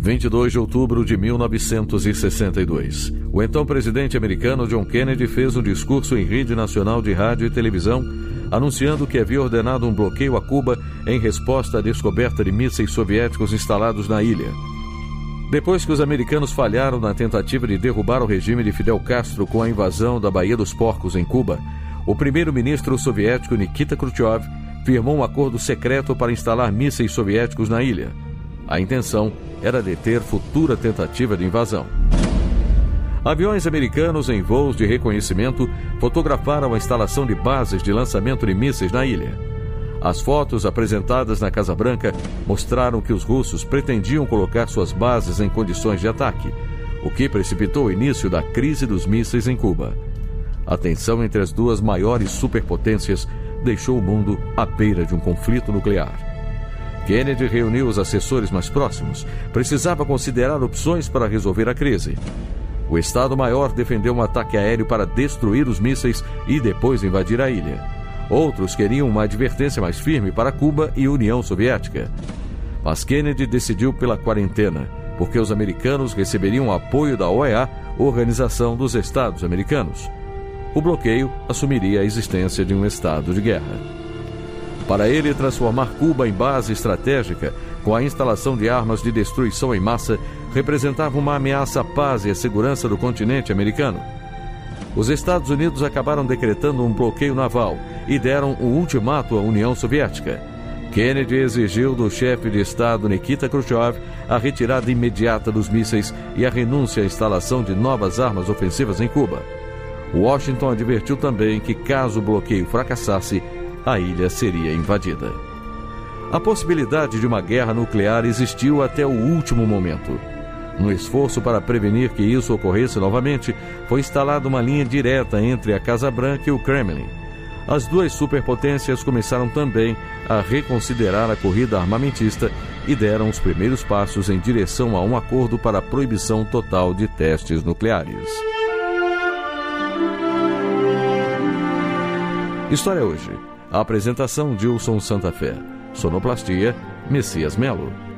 22 de outubro de 1962. O então presidente americano John Kennedy fez um discurso em rede nacional de rádio e televisão, anunciando que havia ordenado um bloqueio a Cuba em resposta à descoberta de mísseis soviéticos instalados na ilha. Depois que os americanos falharam na tentativa de derrubar o regime de Fidel Castro com a invasão da Baía dos Porcos em Cuba, o primeiro-ministro soviético Nikita Khrushchev firmou um acordo secreto para instalar mísseis soviéticos na ilha. A intenção era deter futura tentativa de invasão. Aviões americanos em voos de reconhecimento fotografaram a instalação de bases de lançamento de mísseis na ilha. As fotos apresentadas na Casa Branca mostraram que os russos pretendiam colocar suas bases em condições de ataque, o que precipitou o início da crise dos mísseis em Cuba. A tensão entre as duas maiores superpotências deixou o mundo à beira de um conflito nuclear. Kennedy reuniu os assessores mais próximos. Precisava considerar opções para resolver a crise. O Estado-Maior defendeu um ataque aéreo para destruir os mísseis e depois invadir a ilha. Outros queriam uma advertência mais firme para Cuba e União Soviética. Mas Kennedy decidiu pela quarentena, porque os americanos receberiam apoio da OEA, Organização dos Estados Americanos. O bloqueio assumiria a existência de um estado de guerra. Para ele, transformar Cuba em base estratégica, com a instalação de armas de destruição em massa, representava uma ameaça à paz e à segurança do continente americano. Os Estados Unidos acabaram decretando um bloqueio naval e deram um ultimato à União Soviética. Kennedy exigiu do chefe de Estado Nikita Khrushchev a retirada imediata dos mísseis e a renúncia à instalação de novas armas ofensivas em Cuba. Washington advertiu também que, caso o bloqueio fracassasse, a ilha seria invadida. A possibilidade de uma guerra nuclear existiu até o último momento. No esforço para prevenir que isso ocorresse novamente, foi instalada uma linha direta entre a Casa Branca e o Kremlin. As duas superpotências começaram também a reconsiderar a corrida armamentista e deram os primeiros passos em direção a um acordo para a proibição total de testes nucleares. História Hoje. A apresentação Dilson Santa Fé. Sonoplastia Messias Melo.